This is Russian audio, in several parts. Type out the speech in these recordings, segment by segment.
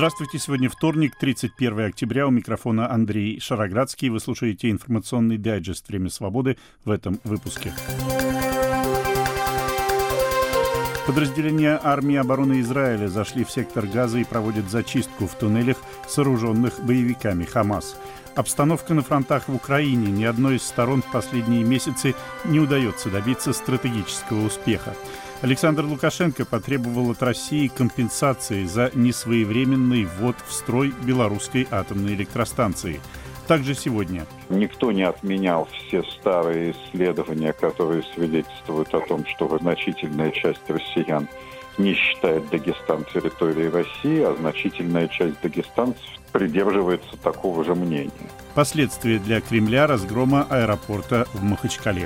Здравствуйте, сегодня вторник, 31 октября, у микрофона Андрей Шароградский. Вы слушаете информационный дайджест «Время свободы» в этом выпуске. Подразделения армии обороны Израиля зашли в сектор Газа и проводят зачистку в туннелях, сооруженных боевиками Хамас. Обстановка на фронтах в Украине. Ни одной из сторон в последние месяцы не удается добиться стратегического успеха. Александр Лукашенко потребовал от России компенсации за несвоевременный ввод в строй белорусской атомной электростанции. Также сегодня. Никто не отменял все старые исследования, которые свидетельствуют о том, что значительная часть россиян не считает Дагестан территорией России, а значительная часть дагестанцев придерживается такого же мнения. Последствия для Кремля разгрома аэропорта в Махачкале.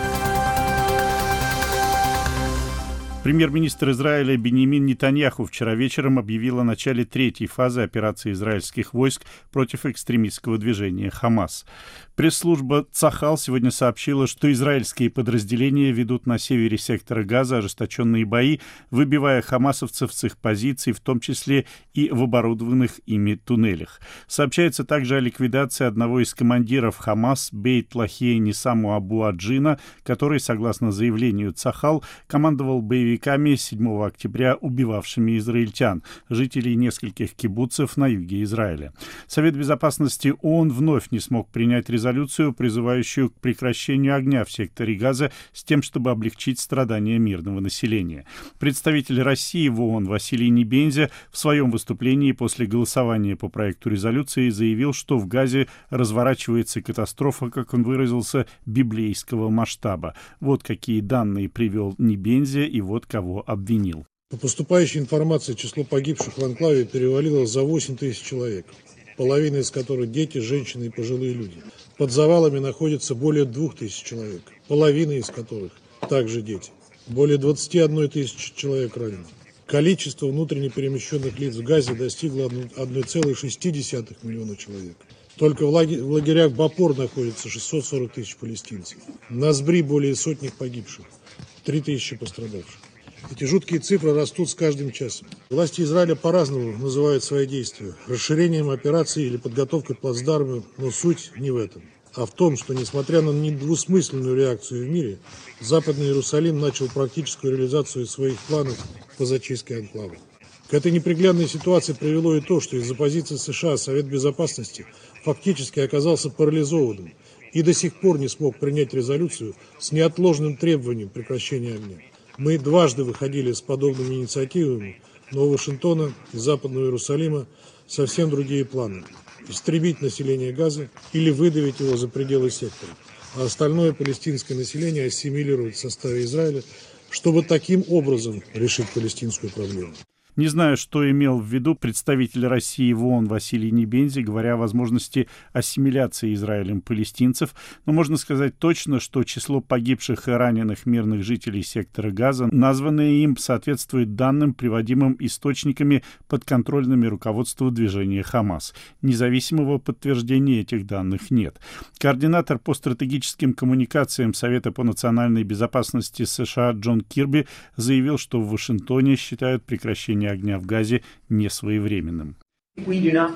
Премьер-министр Израиля Биньямин Нетаньяху вчера вечером объявил о начале третьей фазы операции израильских войск против экстремистского движения «Хамас». Пресс-служба Цахал сегодня сообщила, что израильские подразделения ведут на севере сектора Газа ожесточенные бои, выбивая хамасовцев с их позиций, в том числе и в оборудованных ими туннелях. Сообщается также о ликвидации одного из командиров Хамас Бейт-Лахия Нисаму Абу-Аджина, который, согласно заявлению Цахал, командовал боевиками 7 октября, убивавшими израильтян, жителей нескольких кибуцев на юге Израиля. Совет безопасности ООН вновь не смог принять резолюцию, призывающую к прекращению огня в секторе Газа с тем, чтобы облегчить страдания мирного населения. Представитель России в ООН Василий Небензя в своем выступлении после голосования по проекту резолюции заявил, что в Газе разворачивается катастрофа, как он выразился, библейского масштаба. Вот какие данные привел Небензя и вот кого обвинил. По поступающей информации, число погибших в анклаве перевалило за 8 тысяч человек, половина из которых дети, женщины и пожилые люди. Под завалами находится более 2000 человек, половина из которых также дети. Более 21 тысячи человек ранено. Количество внутренне перемещенных лиц в Газе достигло 1,6 миллиона человек. Только в лагерях Бапор находится 640 тысяч палестинцев. В Назбри более сотни погибших, 3000 пострадавших. Эти жуткие цифры растут с каждым часом. Власти Израиля по-разному называют свои действия. Расширением операции или подготовкой плацдарма, но суть не в этом. А в том, что, несмотря на недвусмысленную реакцию в мире, Западный Иерусалим начал практическую реализацию своих планов по зачистке анклава. К этой неприглядной ситуации привело и то, что из-за позиции США Совет Безопасности фактически оказался парализованным и до сих пор не смог принять резолюцию с неотложным требованием прекращения огня. Мы дважды выходили с подобными инициативами, но у Вашингтона и Западного Иерусалима совсем другие планы. Истребить население Газа или выдавить его за пределы сектора, а остальное палестинское население ассимилировать в составе Израиля, чтобы таким образом решить палестинскую проблему. Не знаю, что имел в виду представитель России в ООН Василий Небензя, говоря о возможности ассимиляции Израилем палестинцев, но можно сказать точно, что число погибших и раненых мирных жителей сектора Газа, названное им, соответствует данным, приводимым источниками, подконтрольными руководству движения Хамас. Независимого подтверждения этих данных нет. Координатор по стратегическим коммуникациям Совета по национальной безопасности США Джон Кирби заявил, что в Вашингтоне считают прекращение огня в Газе несвоевременным. Мы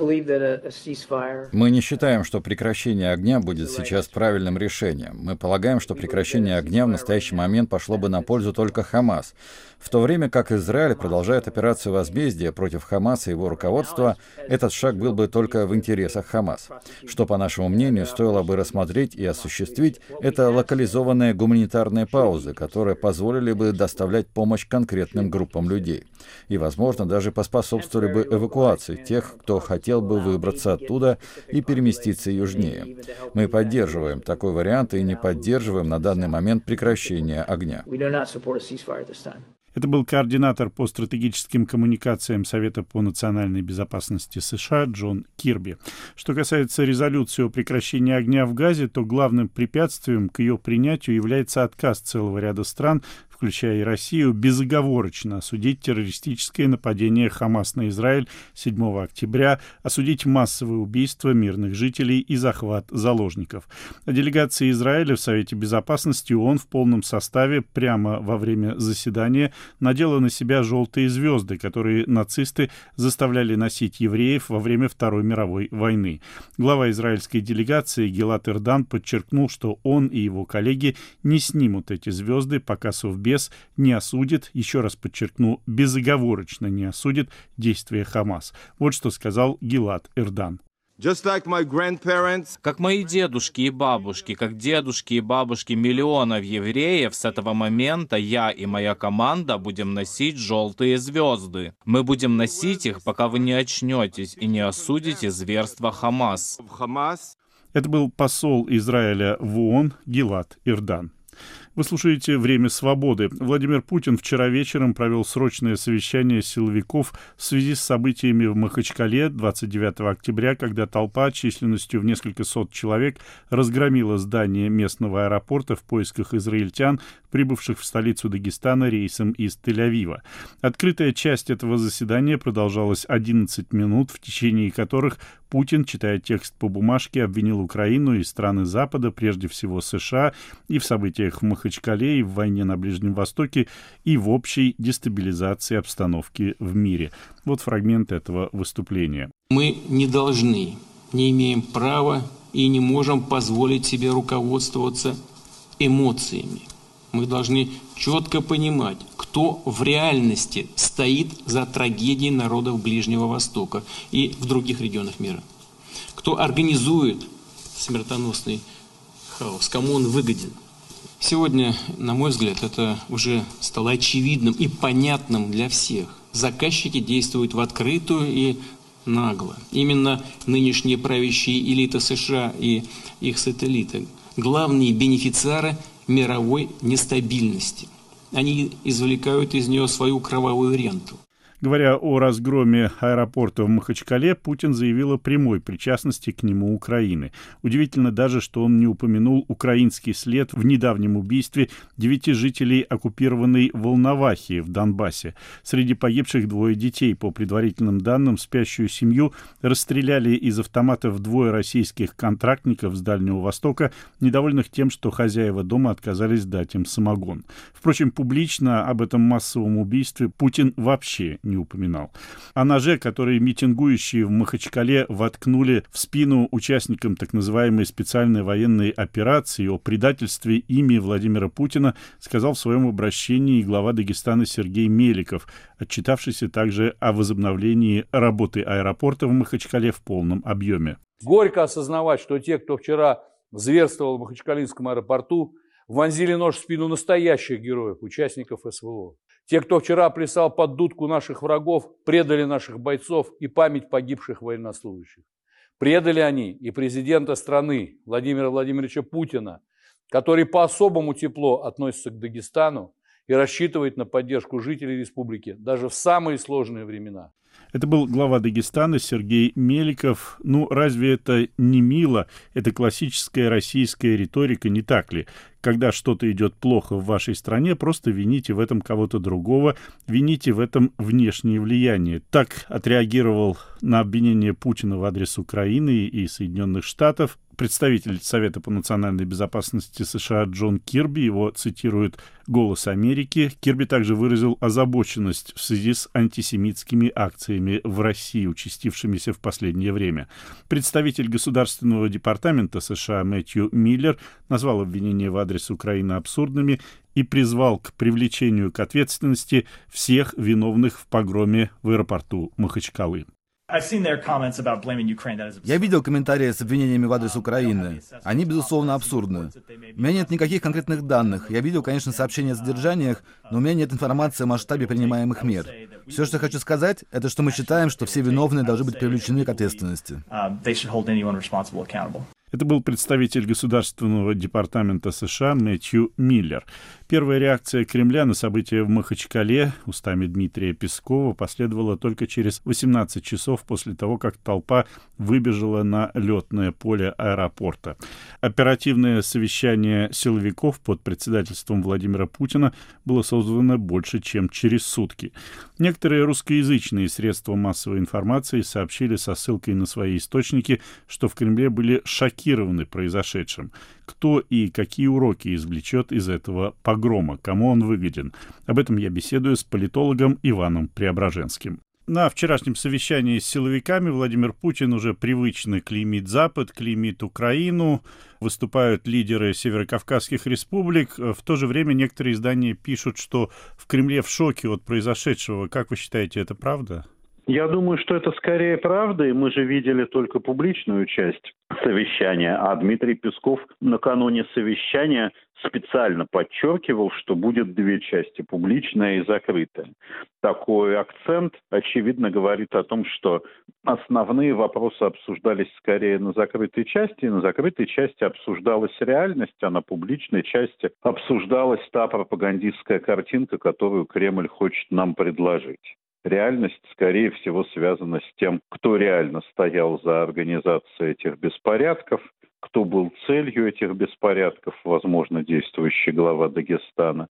не считаем, что прекращение огня будет сейчас правильным решением. Мы полагаем, что прекращение огня в настоящий момент пошло бы на пользу только Хамас. В то время как Израиль продолжает операцию возмездия против Хамаса и его руководства, этот шаг был бы только в интересах Хамас. Что, по нашему мнению, стоило бы рассмотреть и осуществить, это локализованные гуманитарные паузы, которые позволили бы доставлять помощь конкретным группам людей. И, возможно, даже поспособствовали бы эвакуации тех, кто хотел бы выбраться оттуда и переместиться южнее. Мы поддерживаем такой вариант и не поддерживаем на данный момент прекращение огня. Это был координатор по стратегическим коммуникациям Совета по национальной безопасности США Джон Кирби. Что касается резолюции о прекращении огня в Газе, то главным препятствием к ее принятию является отказ целого ряда стран, включая и Россию, безоговорочно осудить террористическое нападение Хамас на Израиль 7 октября, осудить массовые убийства мирных жителей и захват заложников. А делегация Израиля в Совете Безопасности ООН в полном составе прямо во время заседания надела на себя желтые звезды, которые нацисты заставляли носить евреев во время Второй мировой войны. Глава израильской делегации Гилад Эрдан подчеркнул, что он и его коллеги не снимут эти звезды, пока Совбез не осудит, еще раз подчеркну, безоговорочно не осудит действия Хамас. Вот что сказал Гилад Эрдан. Как мои дедушки и бабушки, как дедушки и бабушки миллионов евреев, с этого момента я и моя команда будем носить желтые звезды. Мы будем носить их, пока вы не очнетесь и не осудите зверство Хамас. Это был посол Израиля в ООН Гилад Эрдан. Вы слушаете «Время свободы». Владимир Путин вчера вечером провел срочное совещание силовиков в связи с событиями в Махачкале 29 октября, когда толпа численностью в несколько сот человек разгромила здание местного аэропорта в поисках израильтян, прибывших в столицу Дагестана рейсом из Тель-Авива. Открытая часть этого заседания продолжалась 11 минут, в течение которых Путин, читая текст по бумажке, обвинил Украину и страны Запада, прежде всего США, и в событиях в Махачкале, и в войне на Ближнем Востоке, и в общей дестабилизации обстановки в мире. Вот фрагмент этого выступления. Мы не должны, не имеем права и не можем позволить себе руководствоваться эмоциями. Мы должны четко понимать, кто в реальности стоит за трагедией народов Ближнего Востока и в других регионах мира. Кто организует смертоносный хаос, кому он выгоден. Сегодня, на мой взгляд, это уже стало очевидным и понятным для всех. Заказчики действуют в открытую и нагло. Именно нынешние правящие элиты США и их сателлиты – главные бенефициары мировой нестабильности. Они извлекают из нее свою кровавую ренту. Говоря о разгроме аэропорта в Махачкале, Путин заявил о прямой причастности к нему Украины. Удивительно даже, что он не упомянул украинский след в недавнем убийстве 9 жителей оккупированной Волновахи в Донбассе. Среди погибших 2 детей. По предварительным данным, спящую семью расстреляли из автоматов 2 российских контрактников с Дальнего Востока, недовольных тем, что хозяева дома отказались дать им самогон. Впрочем, публично об этом массовом убийстве Путин вообще не упоминал. О ноже, который митингующие в Махачкале воткнули в спину участникам так называемой специальной военной операции, о предательстве ими Владимира Путина сказал в своем обращении глава Дагестана Сергей Меликов, отчитавшийся также о возобновлении работы аэропорта в Махачкале в полном объеме. Горько осознавать, что те, кто вчера зверствовал в Махачкалинском аэропорту, вонзили нож в спину настоящих героев, участников СВО. Те, кто вчера плясал под дудку наших врагов, предали наших бойцов и память погибших военнослужащих. Предали они и президента страны Владимира Владимировича Путина, который по-особому тепло относится к Дагестану и рассчитывает на поддержку жителей республики даже в самые сложные времена. Это был глава Дагестана Сергей Меликов. Ну, разве это не мило? Это классическая российская риторика, не так ли? Когда что-то идет плохо в вашей стране, просто вините в этом кого-то другого, вините в этом внешнее влияние. Так отреагировал на обвинение Путина в адрес Украины и Соединенных Штатов представитель Совета по национальной безопасности США Джон Кирби. Его цитирует «Голос Америки». Кирби также выразил озабоченность в связи с антисемитскими акциями в России, участившимися в последнее время. Представитель Государственного департамента США Мэтью Миллер назвал обвинения в адрес Украины абсурдными и призвал к привлечению к ответственности всех виновных в погроме в аэропорту Махачкалы. Я видел комментарии с обвинениями в адрес Украины. Они, безусловно, абсурдны. У меня нет никаких конкретных данных. Я видел, конечно, сообщения о задержаниях, но у меня нет информации о масштабе принимаемых мер. Все, что я хочу сказать, это что мы считаем, что все виновные должны быть привлечены к ответственности. Это был представитель Государственного департамента США Мэтью Миллер. Первая реакция Кремля на события в Махачкале устами Дмитрия Пескова последовала только через 18 часов после того, как толпа выбежала на летное поле аэропорта. Оперативное совещание силовиков под председательством Владимира Путина было созвано больше, чем через сутки. Некоторые русскоязычные средства массовой информации сообщили со ссылкой на свои источники, что в Кремле были шокированы произошедшим. Кто и какие уроки извлечет из этого погрома, кому он выгоден? Об этом я беседую с политологом Иваном Преображенским. На вчерашнем совещании с силовиками Владимир Путин уже привычно клеймит Запад, клеймит Украину, выступают лидеры северокавказских республик. В то же время некоторые издания пишут, что в Кремле в шоке от произошедшего. Как вы считаете, это правда? Я думаю, что это скорее правда, и мы же видели только публичную часть совещания, а Дмитрий Песков накануне совещания специально подчеркивал, что будет две части, публичная и закрытая. Такой акцент, очевидно, говорит о том, что основные вопросы обсуждались скорее на закрытой части, и на закрытой части обсуждалась реальность, а на публичной части обсуждалась та пропагандистская картинка, которую Кремль хочет нам предложить. Реальность, скорее всего, связана с тем, кто реально стоял за организацией этих беспорядков, кто был целью этих беспорядков, возможно, действующий глава Дагестана,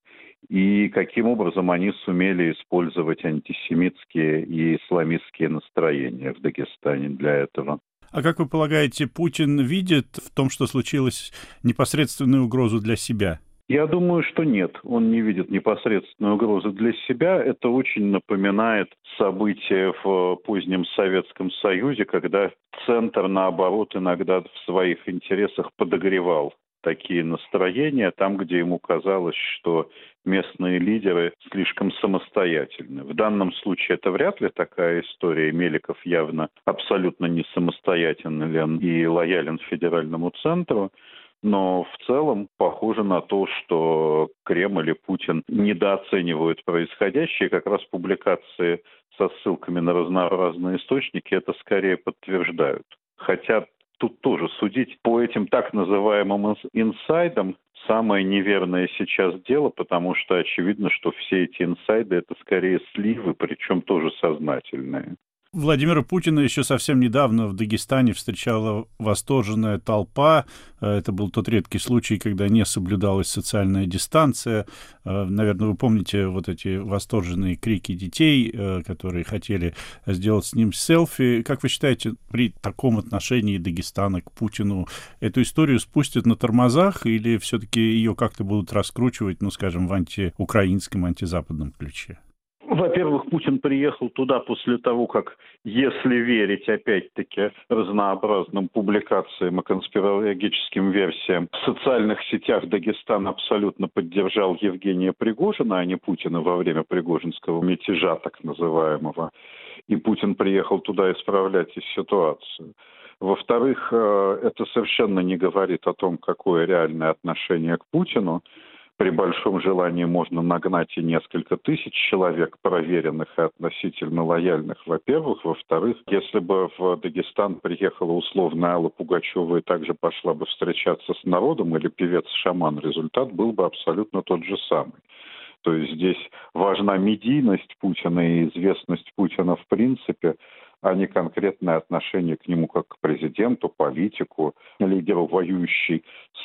и каким образом они сумели использовать антисемитские и исламистские настроения в Дагестане для этого. А как вы полагаете, Путин видит в том, что случилось, непосредственную угрозу для себя? Я думаю, что нет, он не видит непосредственную угрозу для себя. Это очень напоминает события в позднем Советском Союзе, когда Центр, наоборот, иногда в своих интересах подогревал такие настроения там, где ему казалось, что местные лидеры слишком самостоятельны. В данном случае это вряд ли такая история. Меликов явно абсолютно не самостоятельен и лоялен федеральному центру. Но в целом похоже на то, что Кремль и Путин недооценивают происходящее. Как раз публикации со ссылками на разнообразные источники это скорее подтверждают. Хотя тут тоже судить по этим так называемым инсайдам самое неверное сейчас дело, потому что очевидно, что все эти инсайды это скорее сливы, причем тоже сознательные. Владимира Путина еще совсем недавно в Дагестане встречала восторженная толпа. Это был тот редкий случай, когда не соблюдалась социальная дистанция. Наверное, вы помните вот эти восторженные крики детей, которые хотели сделать с ним селфи. Как вы считаете, при таком отношении Дагестана к Путину эту историю спустят на тормозах или все-таки ее как-то будут раскручивать, ну, скажем, в антиукраинском, антизападном ключе? Во-первых, Путин приехал туда после того, как, если верить, опять-таки, разнообразным публикациям и конспирологическим версиям, в социальных сетях Дагестан абсолютно поддержал Евгения Пригожина, а не Путина во время пригожинского мятежа, так называемого. И Путин приехал туда исправлять ситуацию. Во-вторых, это совершенно не говорит о том, какое реальное отношение к Путину. При большом желании можно нагнать и несколько тысяч человек, проверенных и относительно лояльных, во-первых. Во-вторых, если бы в Дагестан приехала условно Алла Пугачева и также пошла бы встречаться с народом, или певец-шаман, результат был бы абсолютно тот же самый. То есть здесь важна медийность Путина и известность Путина в принципе, а не конкретное отношение к нему как к президенту, политику, лидеру воюющей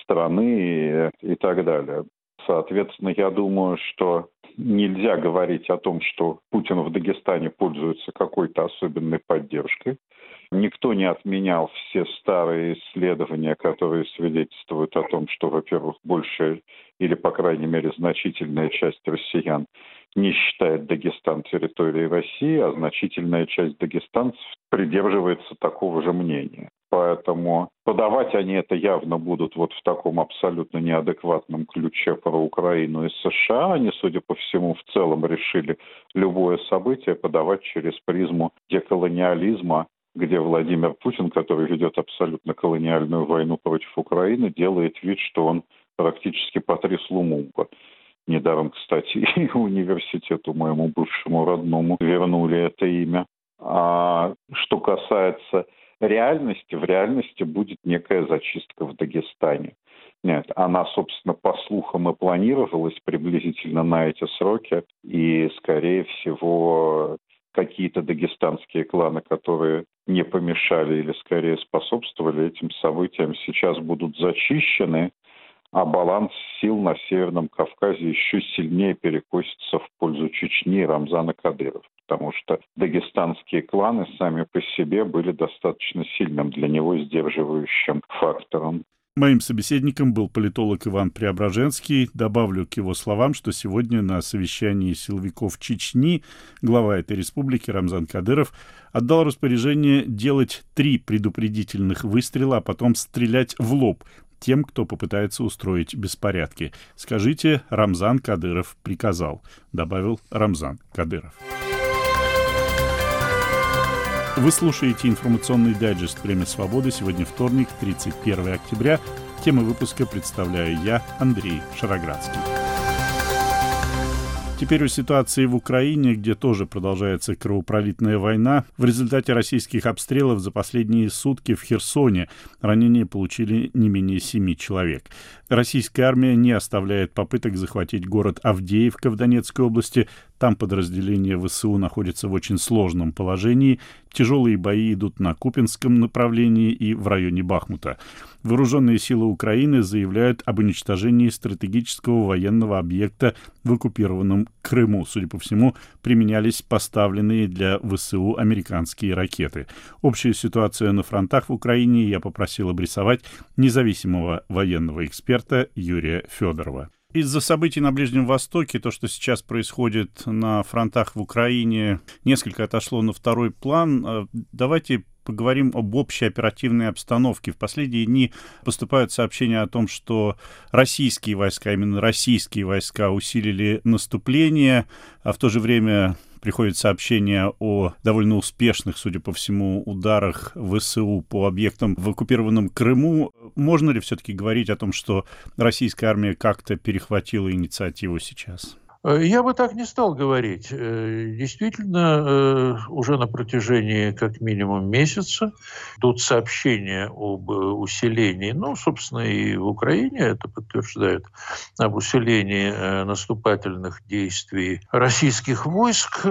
страны и так далее. Соответственно, я думаю, что нельзя говорить о том, что Путин в Дагестане пользуется какой-то особенной поддержкой. Никто не отменял все старые исследования, которые свидетельствуют о том, что, во-первых, большая или, по крайней мере, значительная часть россиян не считает Дагестан территорией России, а значительная часть дагестанцев придерживается такого же мнения. Поэтому подавать они это явно будут вот в таком абсолютно неадекватном ключе про Украину и США. Они, судя по всему, в целом решили любое событие подавать через призму деколониализма, где Владимир Путин, который ведет абсолютно колониальную войну против Украины, делает вид, что он практически Патрис Лумумба. Недаром, кстати, и университету моему бывшему родному вернули это имя. А что касается в реальности будет некая зачистка в Дагестане. Нет, она, собственно, по слухам и планировалась приблизительно на эти сроки, и, скорее всего, какие-то дагестанские кланы, которые не помешали или, скорее, способствовали этим событиям, сейчас будут зачищены, а баланс сил на Северном Кавказе еще сильнее перекосится в пользу Чечни и Рамзана Кадырова, потому что дагестанские кланы сами по себе были достаточно сильным для него сдерживающим фактором. Моим собеседником был политолог Иван Преображенский. Добавлю к его словам, что сегодня на совещании силовиков Чечни глава этой республики Рамзан Кадыров отдал распоряжение делать 3 предупредительных выстрела, а потом стрелять в лоб тем, кто попытается устроить беспорядки. «Скажите, Рамзан Кадыров приказал», — добавил Рамзан Кадыров. Вы слушаете информационный дайджест «Время свободы». Сегодня вторник, 31 октября. Темы выпуска представляю я, Андрей Шароградский. Теперь о ситуации в Украине, где тоже продолжается кровопролитная война. В результате российских обстрелов за последние сутки в Херсоне ранения получили не менее 7 человек. Российская армия не оставляет попыток захватить город Авдеевка в Донецкой области. Там подразделения ВСУ находятся в очень сложном положении. Тяжелые бои идут на Купинском направлении и в районе Бахмута. Вооруженные силы Украины заявляют об уничтожении стратегического военного объекта в оккупированном Крыму. Судя по всему, применялись поставленные для ВСУ американские ракеты. Общую ситуацию на фронтах в Украине я попросил обрисовать независимого военного эксперта Юрия Федорова. Из-за событий на Ближнем Востоке, то, что сейчас происходит на фронтах в Украине, несколько отошло на второй план. Давайте поговорим об общей оперативной обстановке. В последние дни поступают сообщения о том, что российские войска, именно российские войска усилили наступление, а в то же время приходят сообщения о довольно успешных, судя по всему, ударах ВСУ по объектам в оккупированном Крыму. Можно ли все-таки говорить о том, что российская армия как-то перехватила инициативу сейчас? Я бы так не стал говорить. Действительно, уже на протяжении как минимум месяца идут сообщения об усилении, собственно, и в Украине это подтверждает, об усилении наступательных действий российских войск,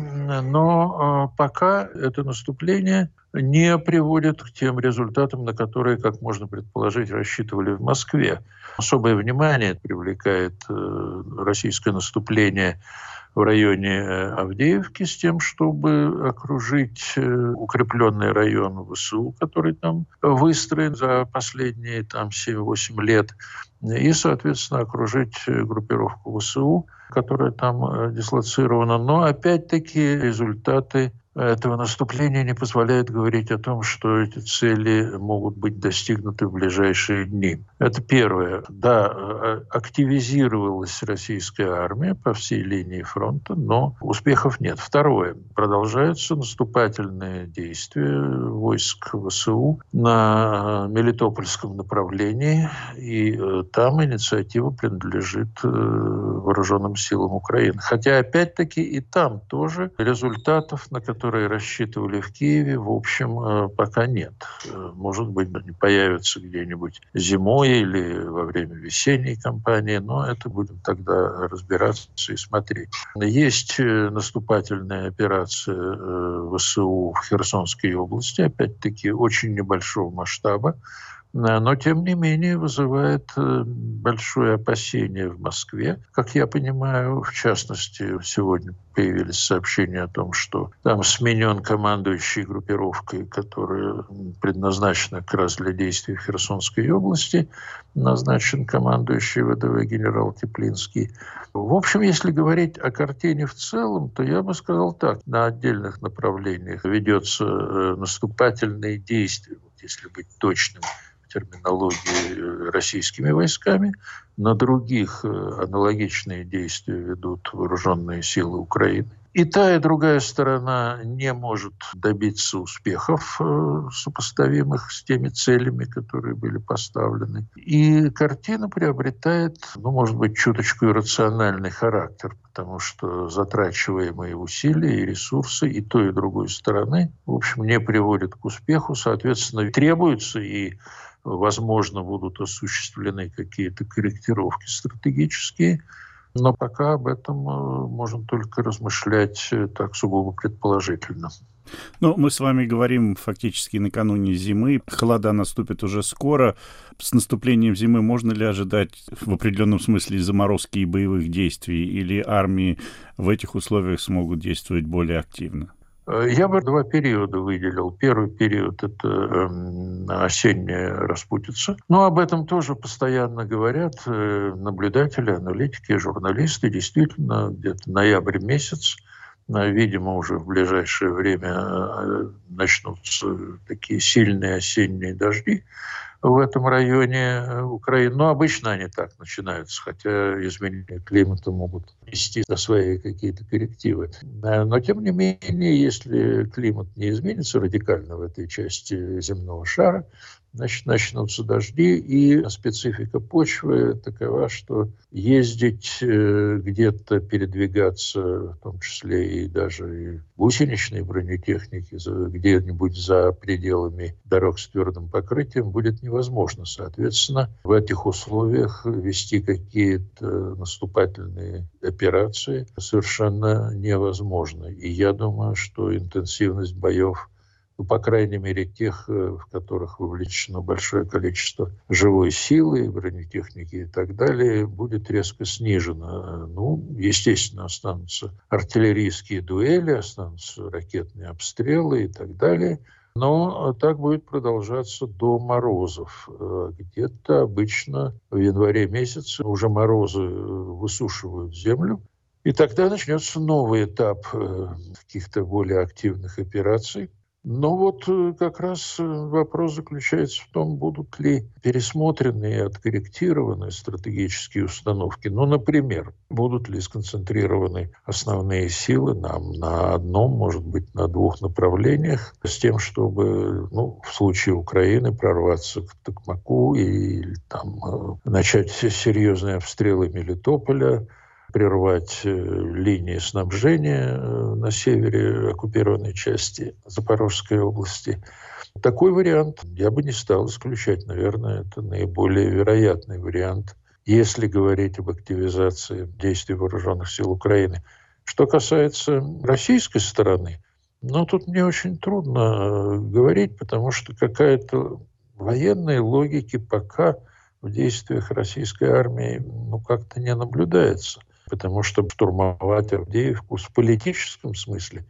но пока это наступление не приводит к тем результатам, на которые, как можно предположить, рассчитывали в Москве. Особое внимание привлекает российское наступление в районе Авдеевки с тем, чтобы окружить укрепленный район ВСУ, который там выстроен за последние 7-8 лет, и, соответственно, окружить группировку ВСУ, которая там дислоцирована. Но, опять-таки, результаты этого наступления не позволяет говорить о том, что эти цели могут быть достигнуты в ближайшие дни. Это первое. Да, активизировалась российская армия по всей линии фронта, но успехов нет. Второе. Продолжаются наступательные действия войск ВСУ на Мелитопольском направлении, и там инициатива принадлежит вооруженным силам Украины. Хотя, опять-таки, и там тоже результатов, на которые рассчитывали в Киеве, в общем, пока нет. Может быть, они появятся где-нибудь зимой или во время весенней кампании, но это будем тогда разбираться и смотреть. Есть наступательная операция ВСУ в Херсонской области, опять-таки, очень небольшого масштаба, но, тем не менее, вызывает большое опасение в Москве. Как я понимаю, в частности, сегодня появились сообщения о том, что там сменен командующий группировкой, которая предназначена как раз для действий в Херсонской области, назначен командующий ВДВ генерал Теплинский. В общем, если говорить о картине в целом, то я бы сказал так. На отдельных направлениях ведется наступательные действия, если быть точным, терминологии, российскими войсками. На других аналогичные действия ведут вооруженные силы Украины. И та, и другая сторона не может добиться успехов, сопоставимых с теми целями, которые были поставлены. И картина приобретает, может быть, чуточку иррациональный характер, потому что затрачиваемые усилия и ресурсы и той, и другой стороны, в общем, не приводят к успеху. Соответственно, требуются и, возможно, будут осуществлены какие-то корректировки стратегические. Но пока об этом можно только размышлять так сугубо предположительно. Ну, мы с вами говорим фактически накануне зимы. Холода наступят уже скоро. С наступлением зимы можно ли ожидать в определенном смысле заморозки и боевых действий? Или армии в этих условиях смогут действовать более активно? Я бы два периода выделил. Первый период – это осенняя распутица. Но об этом тоже постоянно говорят наблюдатели, аналитики, журналисты. Действительно, где-то ноябрь месяц, видимо, уже в ближайшее время начнутся такие сильные осенние дожди в этом районе Украины. Но обычно они так начинаются, хотя изменения климата могут вести за свои какие-то коррективы. Но, тем не менее, если климат не изменится радикально в этой части земного шара, значит, начнутся дожди, и специфика почвы такова, что ездить где-то, передвигаться, в том числе и даже и гусеничной бронетехники, где-нибудь за пределами дорог с твердым покрытием будет невозможно. Соответственно, в этих условиях вести какие-то наступательные операции совершенно невозможно. И я думаю, что интенсивность боев, по крайней мере, тех, в которых вовлечено большое количество живой силы, бронетехники и так далее, будет резко снижено. Естественно, останутся артиллерийские дуэли, останутся ракетные обстрелы и так далее. Но так будет продолжаться до морозов. Где-то обычно в январе месяце уже морозы высушивают землю. И тогда начнется новый этап каких-то более активных операций. Но как раз вопрос заключается в том, будут ли пересмотрены и откорректированы стратегические установки. Например, будут ли сконцентрированы основные силы на одном, может быть, на двух направлениях, с тем, чтобы, в случае Украины, прорваться к Токмаку и начать серьезные обстрелы Мелитополя, прервать линии снабжения на севере оккупированной части Запорожской области. Такой вариант я бы не стал исключать. Наверное, это наиболее вероятный вариант, если говорить об активизации действий вооруженных сил Украины. Что касается российской стороны, тут мне очень трудно говорить, потому что какая-то военной логики пока в действиях российской армии как-то не наблюдается. Потому что штурмовать Авдеевку в политическом смысле,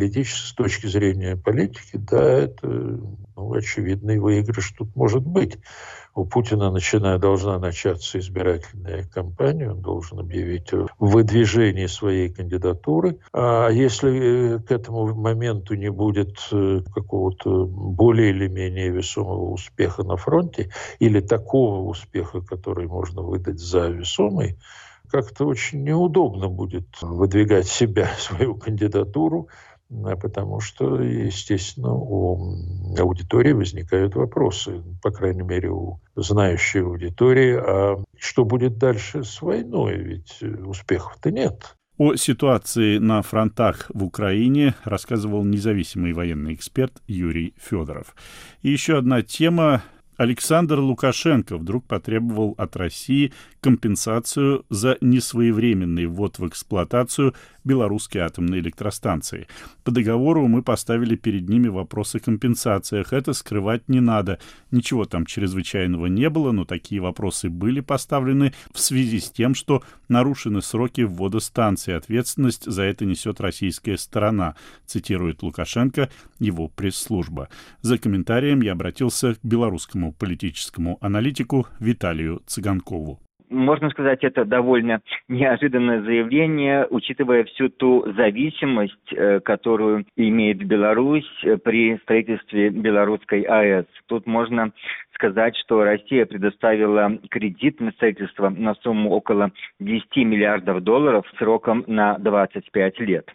с точки зрения политики, да, это очевидный выигрыш тут может быть. У Путина должна начаться избирательная кампания, он должен объявить о выдвижении своей кандидатуры. А если к этому моменту не будет какого-то более или менее весомого успеха на фронте, или такого успеха, который можно выдать за весомый, как-то очень неудобно будет выдвигать свою кандидатуру, потому что, естественно, у аудитории возникают вопросы, по крайней мере, у знающей аудитории, а что будет дальше с войной, ведь успехов-то нет. О ситуации на фронтах в Украине рассказывал независимый военный эксперт Юрий Федоров. И еще одна тема. Александр Лукашенко вдруг потребовал от России компенсацию за несвоевременный ввод в эксплуатацию белорусской атомной электростанции. По договору мы поставили перед ними вопрос о компенсациях. Это скрывать не надо. Ничего там чрезвычайного не было, но такие вопросы были поставлены в связи с тем, что нарушены сроки ввода станции. Ответственность за это несет российская сторона, цитирует Лукашенко его пресс-служба. За комментарием я обратился к белорусскому политическому аналитику Виталию Цыганкову. Можно сказать, это довольно неожиданное заявление, учитывая всю ту зависимость, которую имеет Беларусь при строительстве белорусской АЭС. Тут можно сказать, что Россия предоставила кредит на строительство на сумму около $10 миллиардов сроком на 25 лет.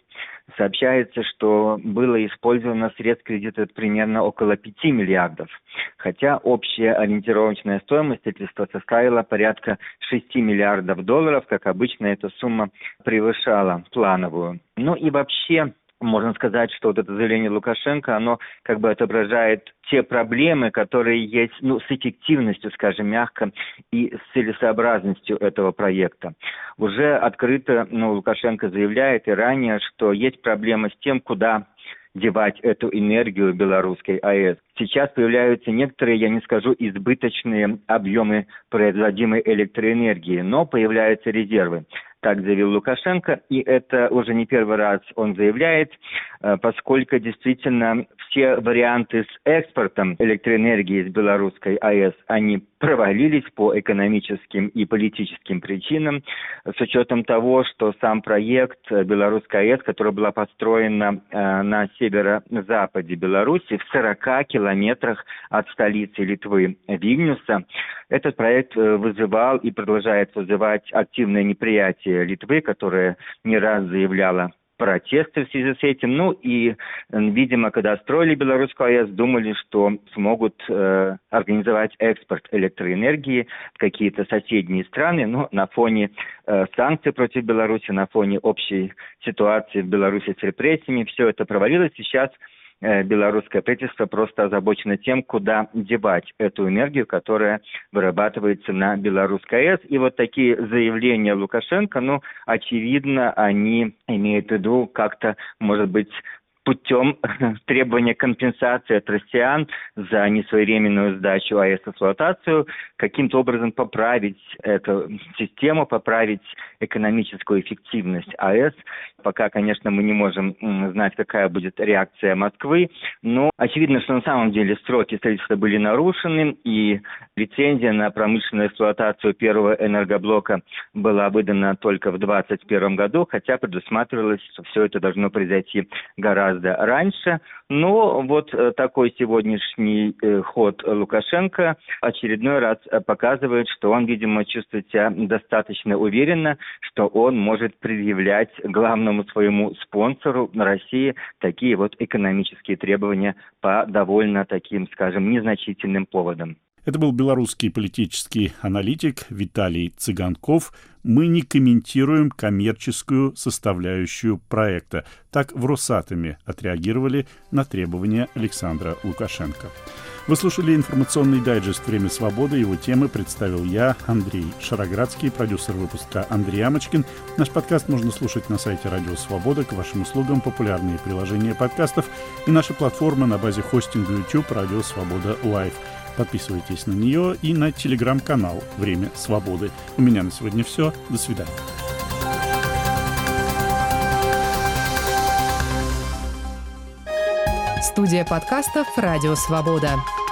сообщается, что было использовано средств кредита примерно около 5 миллиардов, хотя общая ориентировочная стоимость строительства составила порядка 6 миллиардов долларов, как обычно эта сумма превышала плановую. Ну и вообще, можно сказать, что вот это заявление Лукашенко, оно как бы отображает те проблемы, которые есть, с эффективностью, скажем мягко, и с целесообразностью этого проекта. Уже открыто, Лукашенко заявляет и ранее, что есть проблема с тем, куда девать эту энергию белорусской АЭС. Сейчас появляются некоторые, я не скажу, избыточные объемы производимой электроэнергии, но появляются резервы. Так заявил Лукашенко, и это уже не первый раз он заявляет, поскольку действительно все варианты с экспортом электроэнергии из белорусской АЭС, они провалились по экономическим и политическим причинам, с учетом того, что сам проект белорусской АЭС, которая была построена на северо-западе Беларуси, в 40 километрах от столицы Литвы Вильнюса, этот проект вызывал и продолжает вызывать активное неприятие Литвы, которая не раз заявляла протесты в связи с этим. И, видимо, когда строили белорусскую АЭС, думали, что смогут организовать экспорт электроэнергии в какие-то соседние страны. Но на фоне санкций против Беларуси, на фоне общей ситуации в Беларуси с репрессиями, все это провалилось. Сейчас белорусское правительство просто озабочено тем, куда девать эту энергию, которая вырабатывается на белорусской АЭС. И вот такие заявления Лукашенко, очевидно, они имеют в виду как-то, может быть, путем требования компенсации от россиян за несвоевременную сдачу АЭС в эксплуатацию, каким-то образом поправить эту систему, поправить экономическую эффективность АЭС. Пока, конечно, мы не можем знать, какая будет реакция Москвы, но очевидно, что на самом деле сроки строительства были нарушены, и лицензия на промышленную эксплуатацию первого энергоблока была выдана только в 2021 году, хотя предусматривалось, что все это должно произойти гораздо раньше. Но вот такой сегодняшний ход Лукашенко очередной раз показывает, что он, видимо, чувствует себя достаточно уверенно, что он может предъявлять главному своему спонсору России такие вот экономические требования по довольно таким, скажем, незначительным поводам. Это был белорусский политический аналитик Виталий Цыганков. Мы не комментируем коммерческую составляющую проекта. Так в Росатоме отреагировали на требования Александра Лукашенко. Вы слушали информационный дайджест «Время свободы». Его темы представил я, Андрей Шароградский, продюсер выпуска Андрей Амочкин. Наш подкаст можно слушать на сайте Радио Свобода. К вашим услугам популярные приложения подкастов и наша платформа на базе хостинга YouTube «Радио Свобода Лайв». Подписывайтесь на нее и на телеграм-канал «Время свободы». У меня на сегодня все. До свидания. Студия подкастов «Радио Свобода».